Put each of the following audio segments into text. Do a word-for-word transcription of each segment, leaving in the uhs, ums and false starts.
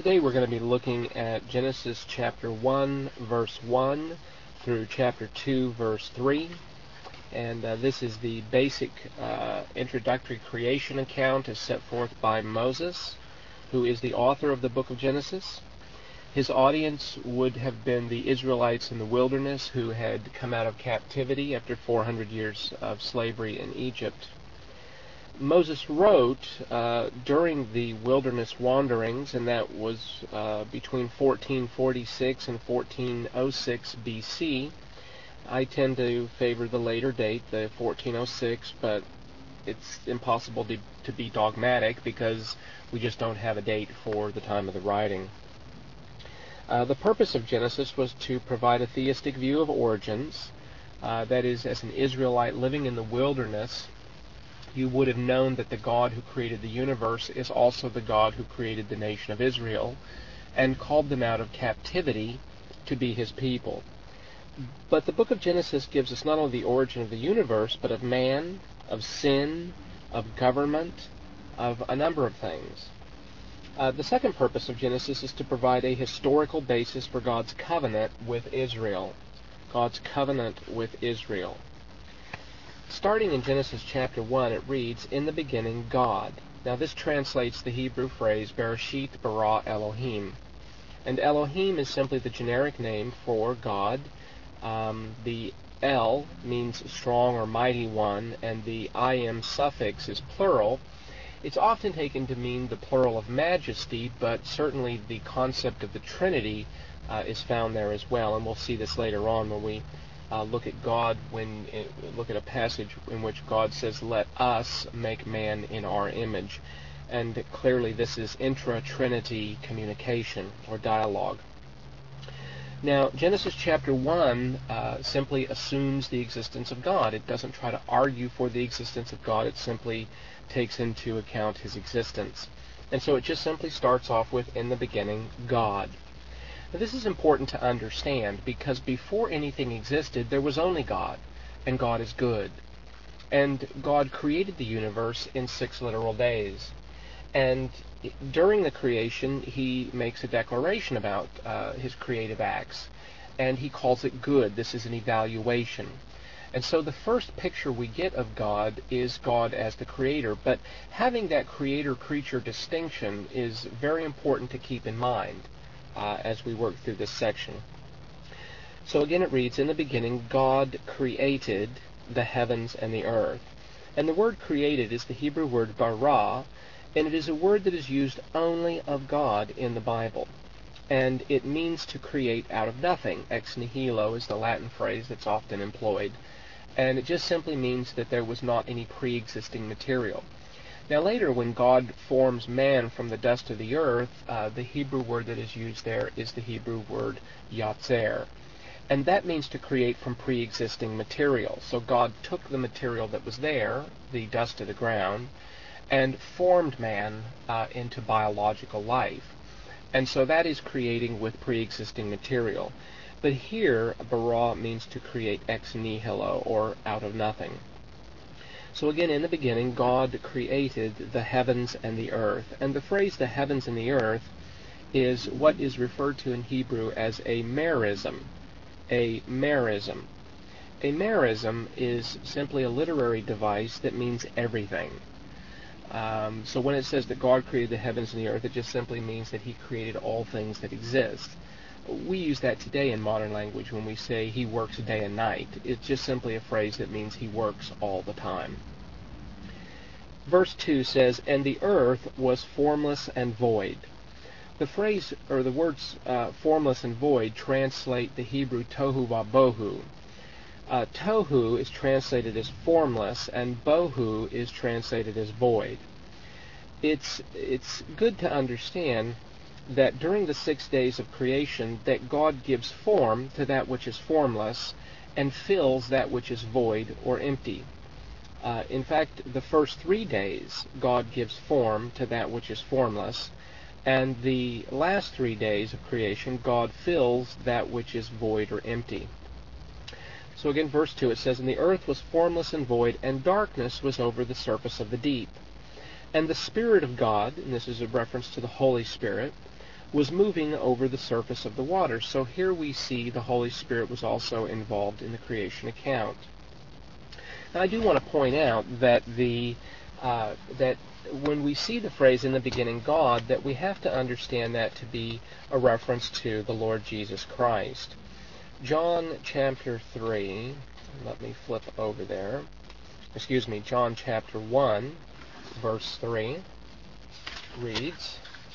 Today we're going to be looking at Genesis chapter one, verse one through chapter two, verse three. And uh, this is the basic uh, introductory creation account as set forth by Moses, who is the author of the book of Genesis. His audience would have been the Israelites in the wilderness who had come out of captivity after four hundred years of slavery in Egypt. Moses wrote uh, during the wilderness wanderings, and that was uh, between fourteen forty-six and fourteen oh six B C. I tend to favor the later date, the fourteen oh six, but it's impossible to, to be dogmatic because we just don't have a date for the time of the writing. Uh, the purpose of Genesis was to provide a theistic view of origins. Uh, that is, as an Israelite living in the wilderness, you would have known that the God who created the universe is also the God who created the nation of Israel and called them out of captivity to be his people. But the book of Genesis gives us not only the origin of the universe, but of man, of sin, of government, of a number of things. Uh, the second purpose of Genesis is to provide a historical basis for God's covenant with Israel. God's covenant with Israel. Starting in Genesis chapter one, it reads, "In the beginning, God." Now this translates the Hebrew phrase, Bereshit bara Elohim. And Elohim is simply the generic name for God. Um, the El means strong or mighty one, and the im suffix is plural. It's often taken to mean the plural of majesty, but certainly the concept of the Trinity uh, is found there as well, and we'll see this later on when we Uh, look at God, when it, look at a passage in which God says, "Let us make man in our image." And clearly this is intra-Trinity communication or dialogue. Now, Genesis chapter one uh, simply assumes the existence of God. It doesn't try to argue for the existence of God. It simply takes into account his existence. And so it just simply starts off with, "In the beginning, God." Now, this is important to understand because before anything existed, there was only God, and God is good. And God created the universe in six literal days. And during the creation, he makes a declaration about uh, his creative acts, and he calls it good. This is an evaluation. And so the first picture we get of God is God as the creator, but having that creator-creature distinction is very important to keep in mind Uh, as we work through this section. So again it reads, "In the beginning God created the heavens and the earth." And the word created is the Hebrew word bara, and it is a word that is used only of God in the Bible. And it means to create out of nothing. Ex nihilo is the Latin phrase that's often employed. And it just simply means that there was not any pre-existing material. Now later, when God forms man from the dust of the earth, uh, the Hebrew word that is used there is the Hebrew word yatzer. And that means to create from pre-existing material. So God took the material that was there, the dust of the ground, and formed man uh, into biological life. And so that is creating with pre-existing material. But here, bara means to create ex nihilo, or out of nothing. So again, in the beginning, God created the heavens and the earth. And the phrase the heavens and the earth is what is referred to in Hebrew as a merism. A merism. A merism is simply a literary device that means everything. Um, so when it says that God created the heavens and the earth, it just simply means that he created all things that exist. We use that today in modern language when we say he works day and night. It's just simply a phrase that means he works all the time. Verse two says, "And the earth was formless and void." The phrase, or the words uh, formless and void, translate the Hebrew tohu vabohu. Uh, tohu is translated as formless, and bohu is translated as void. It's, it's good to understand that during the six days of creation, that God gives form to that which is formless and fills that which is void or empty. Uh, in fact, the first three days, God gives form to that which is formless, and the last three days of creation, God fills that which is void or empty. So again, verse two, it says, "And the earth was formless and void, and darkness was over the surface of the deep. And the Spirit of God," and this is a reference to the Holy Spirit, was moving over the surface of the water. So here we see the Holy Spirit was also involved in the creation account. Now, I do want to point out that the uh, that when we see the phrase "in the beginning God," that we have to understand that to be a reference to the Lord Jesus Christ. John chapter three, let me flip over there. Excuse me, John chapter one, verse three reads,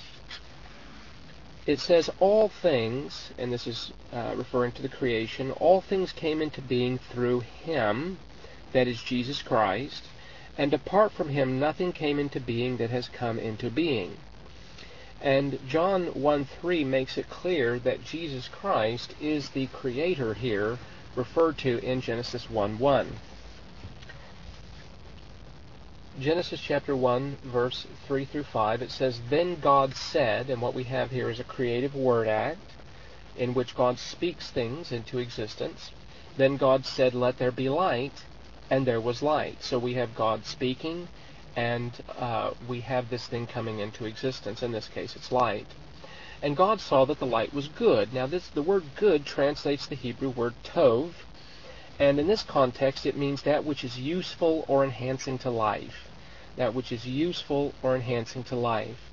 it says, all things, and this is uh, referring to the creation, all things came into being through him, that is Jesus Christ, and apart from him nothing came into being that has come into being. And John one three makes it clear that Jesus Christ is the creator here, referred to in Genesis one one. Genesis chapter one, verse three through five, it says, then God said, and what we have here is a creative word act in which God speaks things into existence. Then God said, let there be light, and there was light. So we have God speaking, and uh, we have this thing coming into existence. In this case, it's light. And God saw that the light was good. Now, this the word good translates the Hebrew word tov, and in this context, it means that which is useful or enhancing to life. That which is useful or enhancing to life.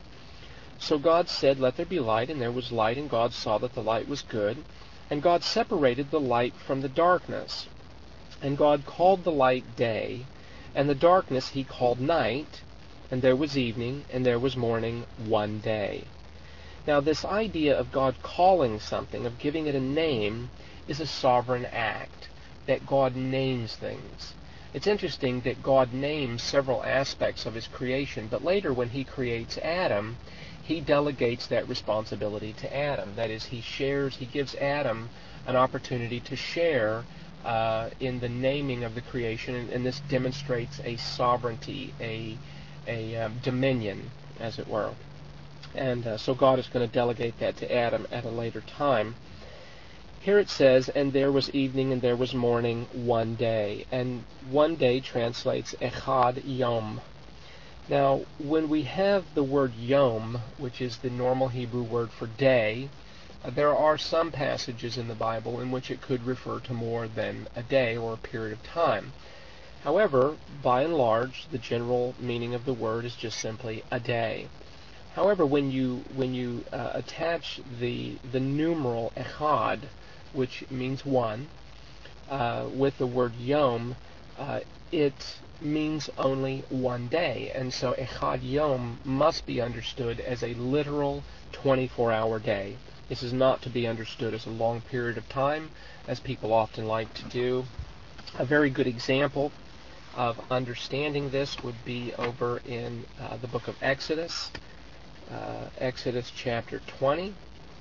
So God said, let there be light, and there was light, and God saw that the light was good. And God separated the light from the darkness. And God called the light day, and the darkness he called night, and there was evening, and there was morning, one day. Now, this idea of God calling something, of giving it a name, is a sovereign act, that God names things. It's interesting that God names several aspects of his creation, but later when he creates Adam, he delegates that responsibility to Adam. That is, he shares, he gives Adam an opportunity to share uh, in the naming of the creation, and, and this demonstrates a sovereignty, a, a um, dominion, as it were. And uh, so God is going to delegate that to Adam at a later time. Here it says, and there was evening and there was morning, one day. And one day translates echad yom. Now, when we have the word yom, which is the normal Hebrew word for day, uh, there are some passages in the Bible in which it could refer to more than a day or a period of time. However, by and large, the general meaning of the word is just simply a day. However, when you when you uh, attach the the numeral echad, which means one, uh, with the word yom, uh, it means only one day. And so echad yom must be understood as a literal twenty-four hour day. This is not to be understood as a long period of time, as people often like to do. A very good example of understanding this would be over in uh, the book of Exodus, uh, Exodus chapter twenty,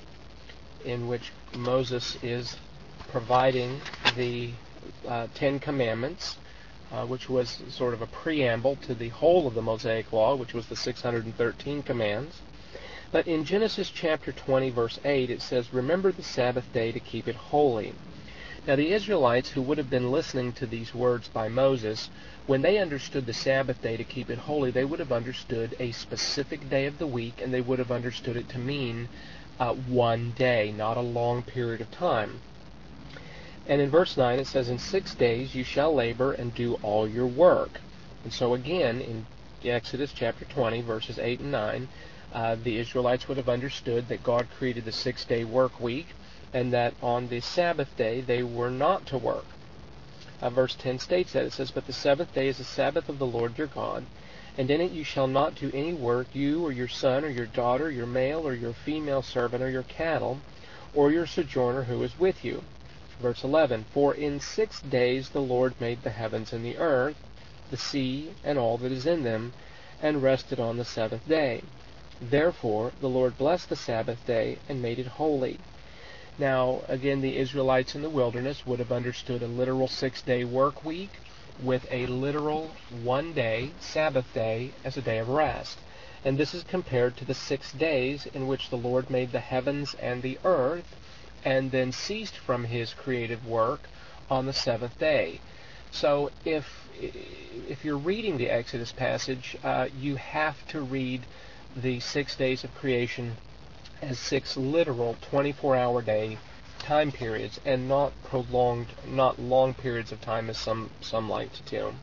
in which Moses is providing the uh, Ten Commandments, uh, which was sort of a preamble to the whole of the Mosaic Law, which was the six hundred thirteen commands. But in Genesis chapter twenty, verse eight, it says, remember the Sabbath day to keep it holy. Now the Israelites who would have been listening to these words by Moses, when they understood the Sabbath day to keep it holy, they would have understood a specific day of the week, and they would have understood it to mean Uh, one day, not a long period of time. And in verse nine it says, in six days you shall labor and do all your work. And so again, in Exodus chapter twenty, verses eight and nine, uh, the Israelites would have understood that God created the six-day work week, and that on the Sabbath day they were not to work. Uh, verse ten states that. It says, but the seventh day is the Sabbath of the Lord your God, and in it you shall not do any work, you or your son or your daughter, your male or your female servant or your cattle, or your sojourner who is with you. Verse eleven, for in six days the Lord made the heavens and the earth, the sea, and all that is in them, and rested on the seventh day. Therefore the Lord blessed the Sabbath day and made it holy. Now, again, the Israelites in the wilderness would have understood a literal six-day work week with a literal one-day, Sabbath day, as a day of rest. And this is compared to the six days in which the Lord made the heavens and the earth, and then ceased from his creative work on the seventh day. So if if you're reading the Exodus passage, uh, you have to read the six days of creation as six literal twenty-four hour day time periods, and not prolonged, not long periods of time as some, some like to do.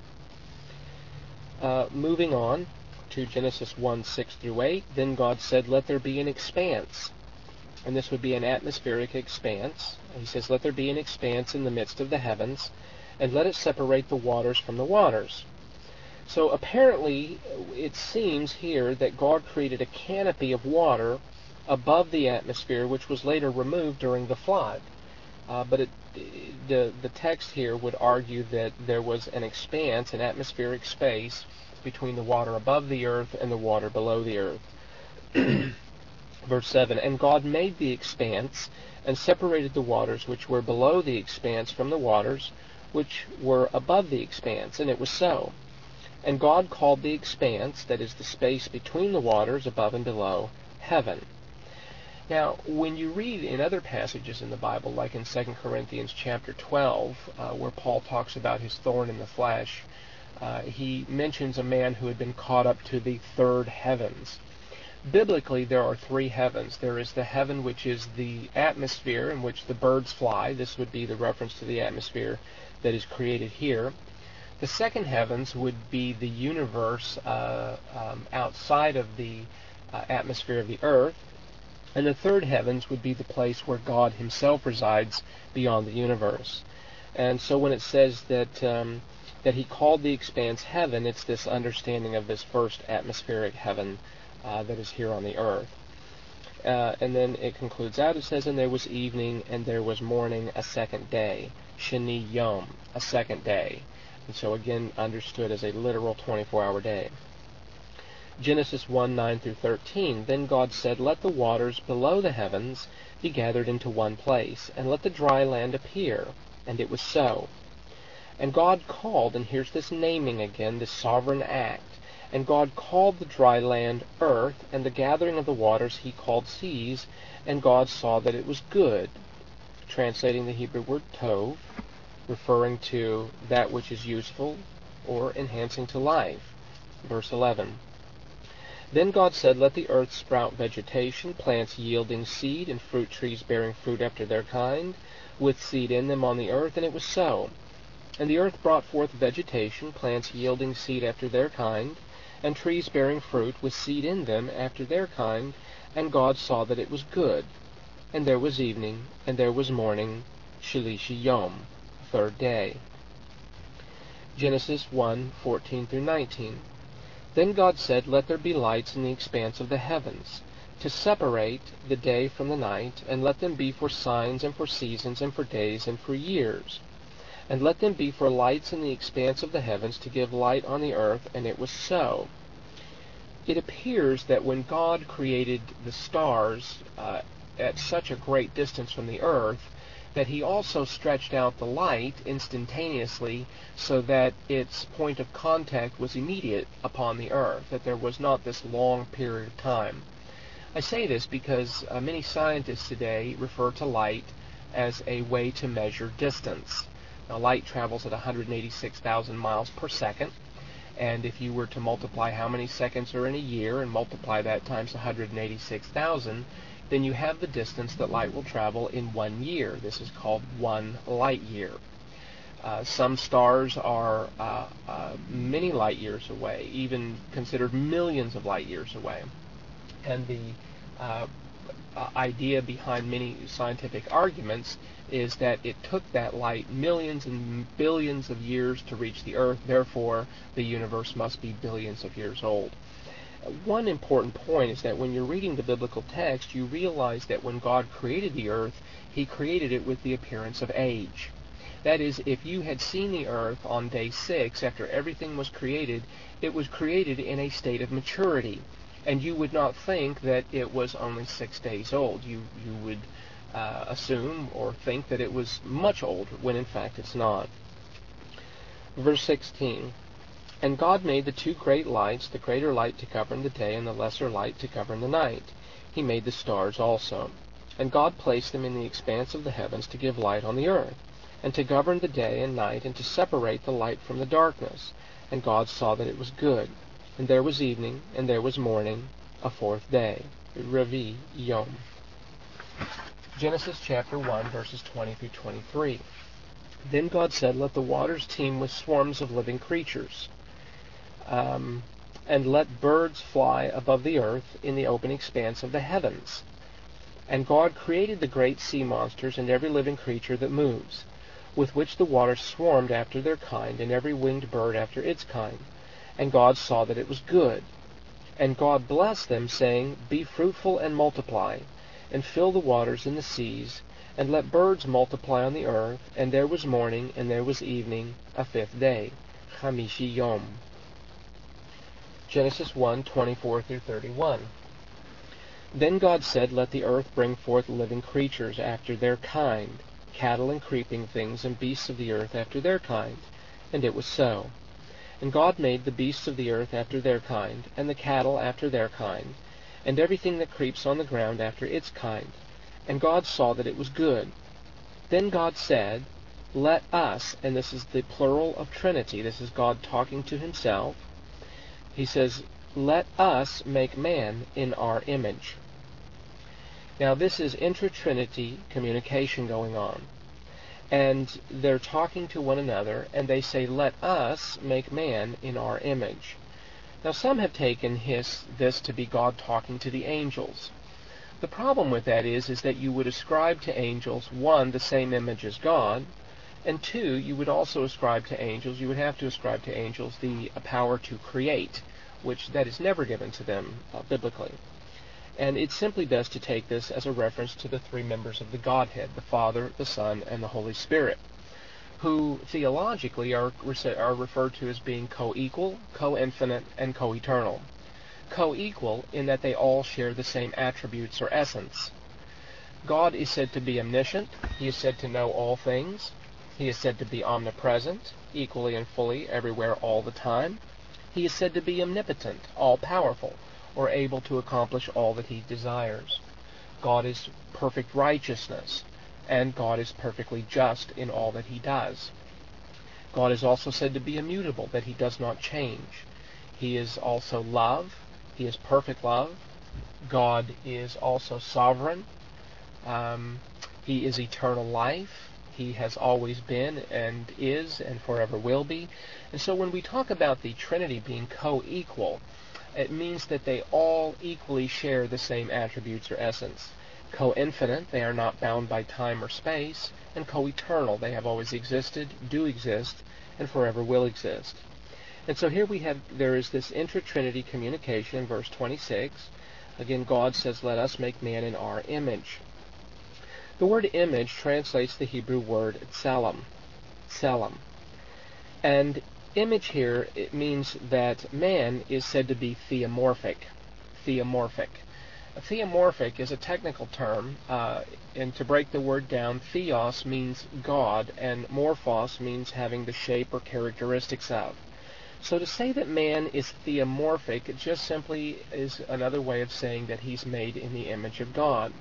Uh, moving on to Genesis one, six through eight, then God said, let there be an expanse. And this would be an atmospheric expanse. He says, let there be an expanse in the midst of the heavens, and let it separate the waters from the waters. So apparently, it seems here that God created a canopy of water above the atmosphere, which was later removed during the flood. Uh, but it, the, the text here would argue that there was an expanse, an atmospheric space, between the water above the earth and the water below the earth. Verse seven, and God made the expanse, and separated the waters which were below the expanse from the waters which were above the expanse, and it was so. And God called the expanse, that is the space between the waters above and below, heaven. Now, when you read in other passages in the Bible, like in Second Corinthians chapter twelve, uh, where Paul talks about his thorn in the flesh, uh, he mentions a man who had been caught up to the third heavens. Biblically, there are three heavens. There is the heaven which is the atmosphere in which the birds fly. This would be the reference to the atmosphere that is created here. The second heavens would be the universe uh, um, outside of the uh, atmosphere of the earth. And the third heavens would be the place where God himself resides beyond the universe. And so when it says that um, that he called the expanse heaven, it's this understanding of this first atmospheric heaven uh, that is here on the earth. Uh, and then it concludes out, it says, and there was evening, and there was morning, a second day. Sheni Yom, a second day. And so again, understood as a literal twenty-four hour day. Genesis one, nine through thirteen, then God said, let the waters below the heavens be gathered into one place, and let the dry land appear. And it was so. And God called, and here's this naming again, this sovereign act. And God called the dry land earth, and the gathering of the waters he called seas, and God saw that it was good. Translating the Hebrew word tov, referring to that which is useful or enhancing to life. Verse eleven. Then God said, let the earth sprout vegetation, plants yielding seed, and fruit trees bearing fruit after their kind, with seed in them on the earth, and it was so. And the earth brought forth vegetation, plants yielding seed after their kind, and trees bearing fruit with seed in them after their kind, and God saw that it was good. And there was evening, and there was morning, Shalishi Yom, third day. Genesis one, fourteen through nineteen. Then God said, let there be lights in the expanse of the heavens, to separate the day from the night, and let them be for signs, and for seasons, and for days, and for years. And let them be for lights in the expanse of the heavens, to give light on the earth, and it was so. It appears that when God created the stars uh, at such a great distance from the earth, that he also stretched out the light instantaneously so that its point of contact was immediate upon the earth, that there was not this long period of time. I say this because uh, many scientists today refer to light as a way to measure distance. Now, light travels at one hundred eighty-six thousand miles per second, and if you were to multiply how many seconds are in a year and multiply that times one hundred eighty-six thousand, then you have the distance that light will travel in one year. This is called one light year. Uh, some stars are uh, uh, many light years away, even considered millions of light years away. And the uh, uh, idea behind many scientific arguments is that it took that light millions and billions of years to reach the Earth, therefore the universe must be billions of years old. One important point is that when you're reading the biblical text, you realize that when God created the earth, he created it with the appearance of age. That is, if you had seen the earth on day six, after everything was created, it was created in a state of maturity, and you would not think that it was only six days old. You, you would uh, assume or think that it was much older, when in fact it's not. Verse sixteen. And God made the two great lights, the greater light to govern the day, and the lesser light to govern the night. He made the stars also. And God placed them in the expanse of the heavens to give light on the earth, and to govern the day and night, and to separate the light from the darkness. And God saw that it was good. And there was evening, and there was morning, a fourth day. Revi Yom. Genesis chapter one, verses twenty through twenty-three. Then God said, "Let the waters teem with swarms of living creatures, um, and let birds fly above the earth in the open expanse of the heavens." And God created the great sea monsters and every living creature that moves, with which the waters swarmed after their kind, and every winged bird after its kind. And God saw that it was good. And God blessed them, saying, "Be fruitful and multiply, and fill the waters in the seas, and let birds multiply on the earth." And there was morning, and there was evening, a fifth day. Chamishi Yom. Genesis one, twenty-four through thirty-one. Then God said, "Let the earth bring forth living creatures after their kind, cattle and creeping things, and beasts of the earth after their kind." And it was so. And God made the beasts of the earth after their kind, and the cattle after their kind, and everything that creeps on the ground after its kind. And God saw that it was good. Then God said, "Let us," and this is the plural of Trinity, this is God talking to himself. He says, "Let us make man in our image." Now this is intra-Trinity communication going on. And they're talking to one another, and they say, "Let us make man in our image." Now some have taken his, this to be God talking to the angels. The problem with that is, is that you would ascribe to angels, one, the same image as God, and two, you would also ascribe to angels, you would have to ascribe to angels the power to create, which that is never given to them uh, biblically. And it's simply best to take this as a reference to the three members of the Godhead, the Father, the Son, and the Holy Spirit, who theologically are, are referred to as being co-equal, co-infinite, and co-eternal. Co-equal in that they all share the same attributes or essence. God is said to be omniscient. He is said to know all things. He is said to be omnipresent, equally and fully, everywhere, all the time. He is said to be omnipotent, all-powerful, or able to accomplish all that he desires. God is perfect righteousness, and God is perfectly just in all that he does. God is also said to be immutable, that he does not change. He is also love. He is perfect love. God is also sovereign. Um, he is eternal life. He has always been and is and forever will be. And so when we talk about the Trinity being co-equal, it means that they all equally share the same attributes or essence. Co-infinite, they are not bound by time or space, and co-eternal, they have always existed, do exist, and forever will exist. And so here we have, there is this intra-Trinity communication in verse twenty-six. Again, God says, "Let us make man in our image." The word image translates the Hebrew word tselem, tselem. And image here, it means that man is said to be theomorphic. Theomorphic. Theomorphic is a technical term, uh, and to break the word down, theos means God, and morphos means having the shape or characteristics of. So to say that man is theomorphic, it just simply is another way of saying that he's made in the image of God.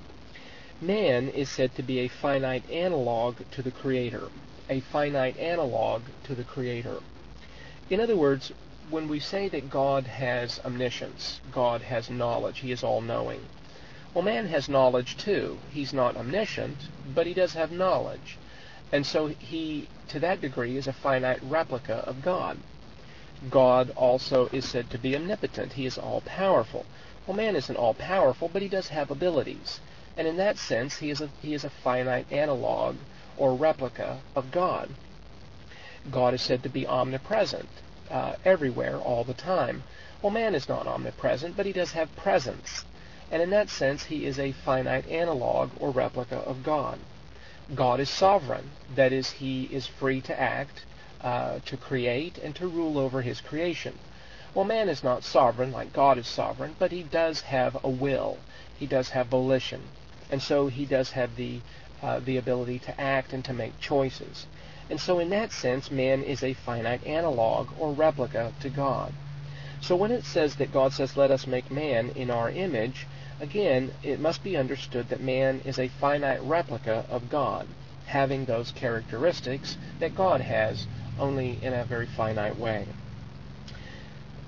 Man is said to be a finite analog to the Creator. A finite analog to the Creator. In other words, when we say that God has omniscience, God has knowledge, he is all-knowing. Well, man has knowledge too. He's not omniscient, but he does have knowledge. And so he, to that degree, is a finite replica of God. God also is said to be omnipotent. He is all-powerful. Well, man isn't all-powerful, but he does have abilities. And in that sense, he is a, he is a finite analog or replica of God. God is said to be omnipresent, uh, everywhere, all the time. Well, man is not omnipresent, but he does have presence. And in that sense, he is a finite analog or replica of God. God is sovereign. That is, he is free to act, uh, to create, and to rule over his creation. Well, man is not sovereign like God is sovereign, but he does have a will. He does have volition. And so he does have the, uh, the ability to act and to make choices. And so in that sense, man is a finite analog or replica to God. So when it says that God says, "Let us make man in our image," again, it must be understood that man is a finite replica of God, having those characteristics that God has, only in a very finite way.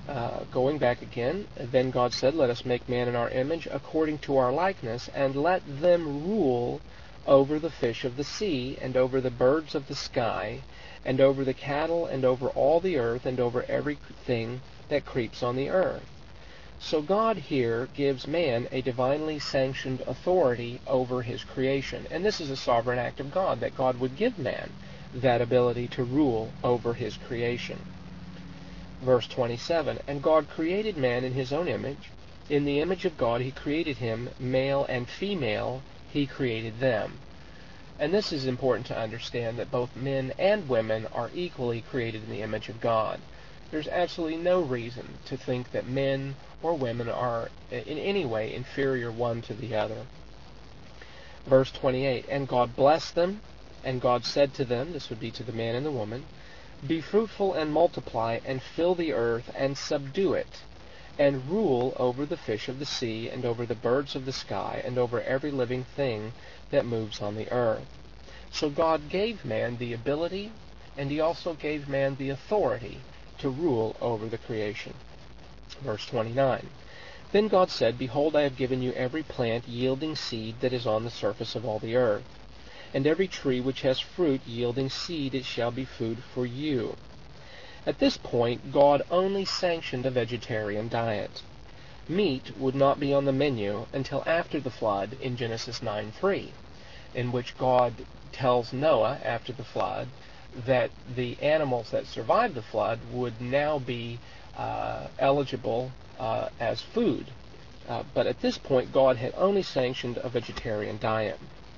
Uh, going back again, then God said, "Let us make man in our image, according to our likeness, and let them rule over the fish of the sea, and over the birds of the sky, and over the cattle, and over all the earth, and over everything that creeps on the earth." So God here gives man a divinely sanctioned authority over his creation. And this is a sovereign act of God, that God would give man that ability to rule over his creation. Verse twenty-seven, "And God created man in his own image. In the image of God he created him, male and female he created them." And this is important to understand, that both men and women are equally created in the image of God. There's absolutely no reason to think that men or women are in any way inferior one to the other. Verse twenty-eight, "And God blessed them, and God said to them," this would be to the man and the woman, "Be fruitful and multiply, and fill the earth, and subdue it, and rule over the fish of the sea, and over the birds of the sky, and over every living thing that moves on the earth." So God gave man the ability, and he also gave man the authority to rule over the creation. Verse twenty-nine, "Then God said, Behold, I have given you every plant yielding seed that is on the surface of all the earth, and every tree which has fruit yielding seed, it shall be food for you." At this point, God only sanctioned a vegetarian diet. Meat would not be on the menu until after the flood in Genesis nine three, in which God tells Noah after the flood that the animals that survived the flood would now be uh, eligible uh, as food. Uh, but at this point, God had only sanctioned a vegetarian diet.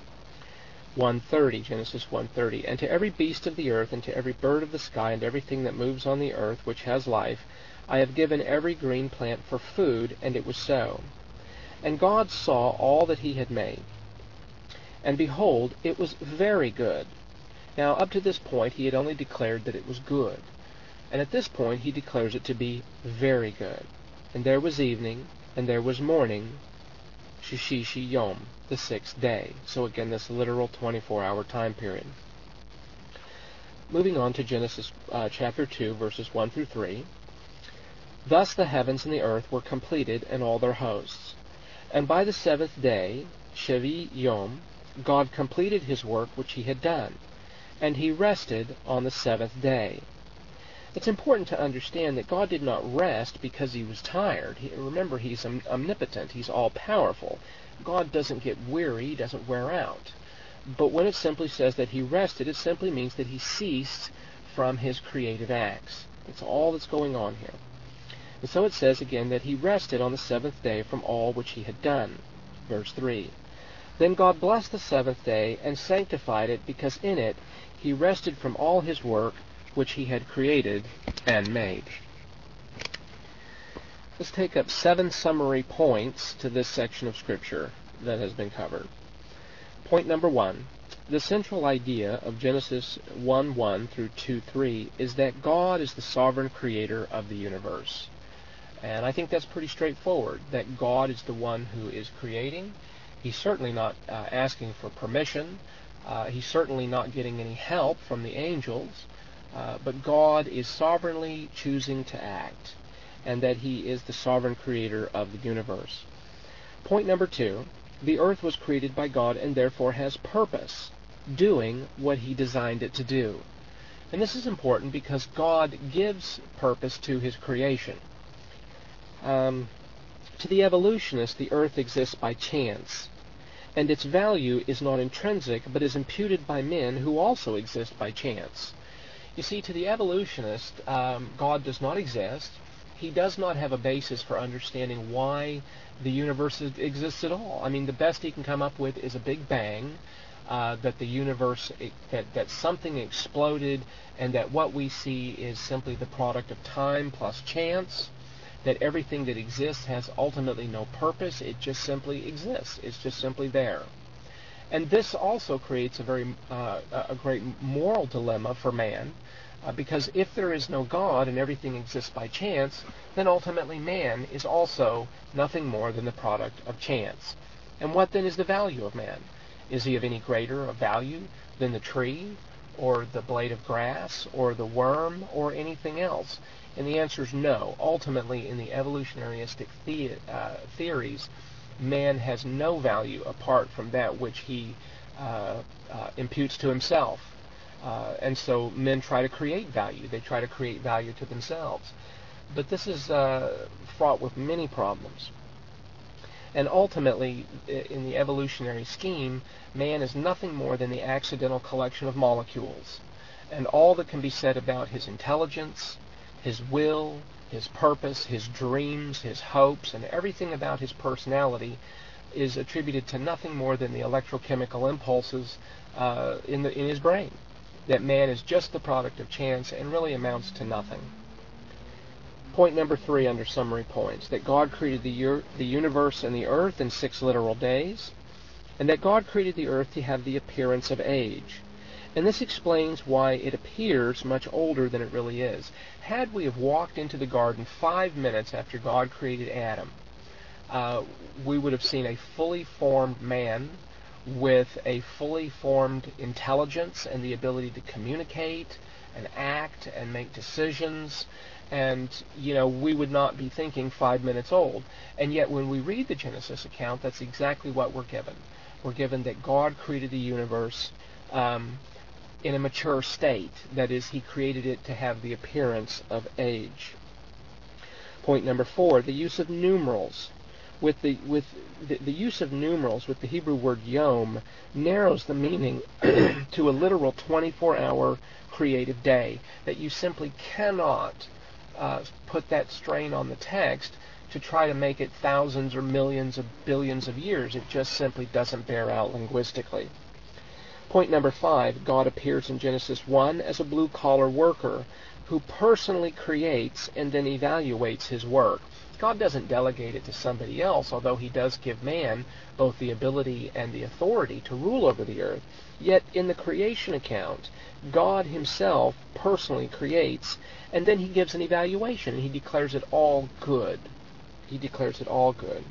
one thirty, Genesis one thirty, "And to every beast of the earth, and to every bird of the sky, and everything that moves on the earth, which has life, I have given every green plant for food, and it was so. And God saw all that he had made, and behold, it was very good." Now, up to this point, he had only declared that it was good. And at this point, he declares it to be very good. "And there was evening, and there was morning, Shishishi Yom," the sixth day. So again, this literal twenty-four hour time period. Moving on to Genesis uh, chapter two, verses one through three. "Thus the heavens and the earth were completed, and all their hosts. And by the seventh day, Shevi Yom, God completed his work which he had done, and he rested on the seventh day." It's important to understand that God did not rest because he was tired. He, remember, he's omnipotent. He's all-powerful. God doesn't get weary. He doesn't wear out. But when it simply says that he rested, it simply means that he ceased from his creative acts. That's all that's going on here. And so it says again that he rested on the seventh day from all which he had done. Verse three, "Then God blessed the seventh day and sanctified it, because in it he rested from all his work which he had created and made." Let's take up seven summary points to this section of Scripture that has been covered. Point number one, the central idea of Genesis one one through two three is that God is the sovereign creator of the universe. And I think that's pretty straightforward, that God is the one who is creating. He's certainly not uh, asking for permission. Uh, he's certainly not getting any help from the angels. Uh, but God is sovereignly choosing to act, and that he is the sovereign creator of the universe. Point number two, the earth was created by God and therefore has purpose, doing what he designed it to do. And this is important because God gives purpose to his creation. Um, to the evolutionist, the earth exists by chance, and its value is not intrinsic, but is imputed by men who also exist by chance. You see, to the evolutionist, um, God does not exist. He does not have a basis for understanding why the universe exists at all. I mean, the best he can come up with is a big bang, uh, that the universe, that, that something exploded, and that what we see is simply the product of time plus chance, that everything that exists has ultimately no purpose. It just simply exists. It's just simply there. And this also creates a very uh, a great moral dilemma for man, uh, because if there is no God and everything exists by chance, then ultimately man is also nothing more than the product of chance. And what then is the value of man? Is he of any greater of value than the tree, or the blade of grass, or the worm, or anything else? And the answer is no. Ultimately, in the evolutionaristic the- uh, theories, man has no value apart from that which he uh, uh, imputes to himself. Uh, and so men try to create value. They try to create value to themselves. But this is uh, fraught with many problems. And ultimately, in the evolutionary scheme, man is nothing more than the accidental collection of molecules. And all that can be said about his intelligence, his will, his purpose, his dreams, his hopes, and everything about his personality is attributed to nothing more than the electrochemical impulses uh, in, the, in his brain. That man is just the product of chance and really amounts to nothing. Point number three under summary points, that God created the, ur- the universe and the earth in six literal days, and that God created the earth to have the appearance of age. And this explains why it appears much older than it really is. Had we have walked into the garden five minutes after God created Adam, uh, we would have seen a fully formed man with a fully formed intelligence and the ability to communicate and act and make decisions. And, you know, we would not be thinking five minutes old. And yet when we read the Genesis account, that's exactly what we're given. We're given that God created the universe um, in a mature state. That is, he created it to have the appearance of age. Point number four, the use of numerals. With the with the, the use of numerals with the Hebrew word yom narrows the meaning to a literal twenty-four hour creative day. That you simply cannot uh, put that strain on the text to try to make it thousands or millions of billions of years. It just simply doesn't bear out linguistically. Point number five, God appears in Genesis one as a blue-collar worker who personally creates and then evaluates his work. God doesn't delegate it to somebody else, although he does give man both the ability and the authority to rule over the earth. Yet in the creation account, God himself personally creates, and then he gives an evaluation, and he declares it all good. He declares it all good.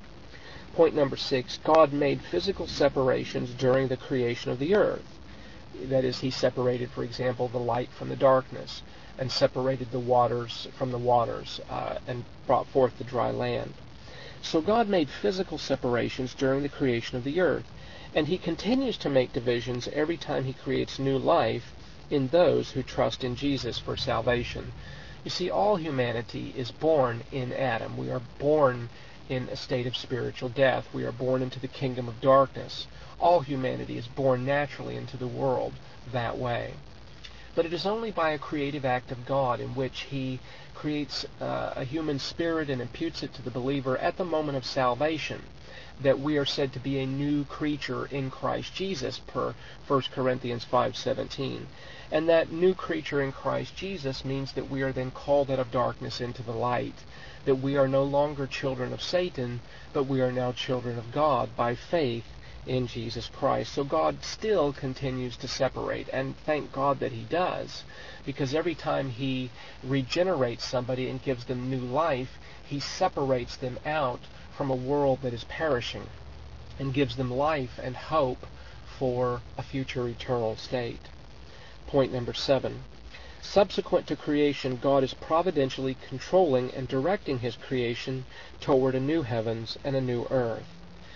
Point number six, God made physical separations during the creation of the earth. That is, he separated, for example, the light from the darkness, and separated the waters from the waters, uh, and brought forth the dry land. So God made physical separations during the creation of the earth, and he continues to make divisions every time he creates new life in those who trust in Jesus for salvation. You see, all humanity is born in Adam. We are born in a state of spiritual death. We are born into the kingdom of darkness. All humanity is born naturally into the world that way. But it is only by a creative act of God in which he creates uh, a human spirit and imputes it to the believer at the moment of salvation that we are said to be a new creature in Christ Jesus, per First Corinthians five seventeen. And that new creature in Christ Jesus means that we are then called out of darkness into the light, that we are no longer children of Satan, but we are now children of God by faith in Jesus Christ. So God still continues to separate, and thank God that he does, because every time he regenerates somebody and gives them new life, he separates them out from a world that is perishing and gives them life and hope for a future eternal state. Point number seven. Subsequent to creation, God is providentially controlling and directing his creation toward a new heavens and a new earth.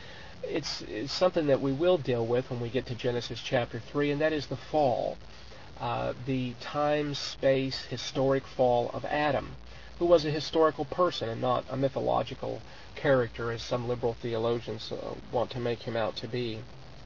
It's, it's something that we will deal with when we get to Genesis chapter three, and that is the fall. Uh, the time, space, historic fall of Adam, who was a historical person and not a mythological character, as some liberal theologians uh, want to make him out to be.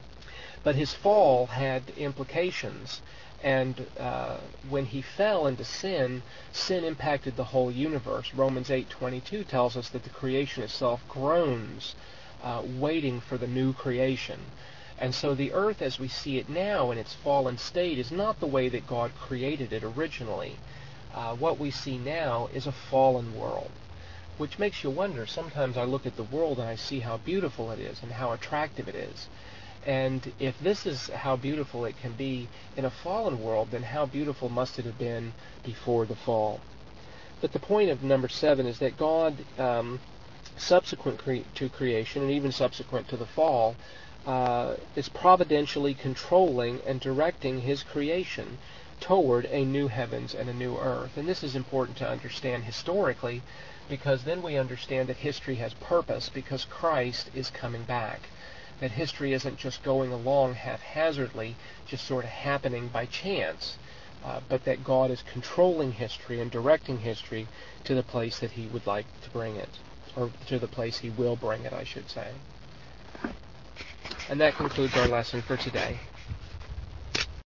But his fall had implications, and uh, when he fell into sin, sin impacted the whole universe. Romans eight twenty-two tells us that the creation itself groans, uh, waiting for the new creation. And so the earth as we see it now in its fallen state is not the way that God created it originally. Uh, what we see now is a fallen world, which makes you wonder. Sometimes I look at the world and I see how beautiful it is and how attractive it is. And if this is how beautiful it can be in a fallen world, then how beautiful must it have been before the fall? But the point of number seven is that God, um, subsequent cre- to creation and even subsequent to the fall, uh, is providentially controlling and directing his creation toward a new heavens and a new earth. And this is important to understand historically, because then we understand that history has purpose, because Christ is coming back. That history isn't just going along haphazardly, just sort of happening by chance, uh, but that God is controlling history and directing history to the place that He would like to bring it, or to the place He will bring it, I should say. And that concludes our lesson for today.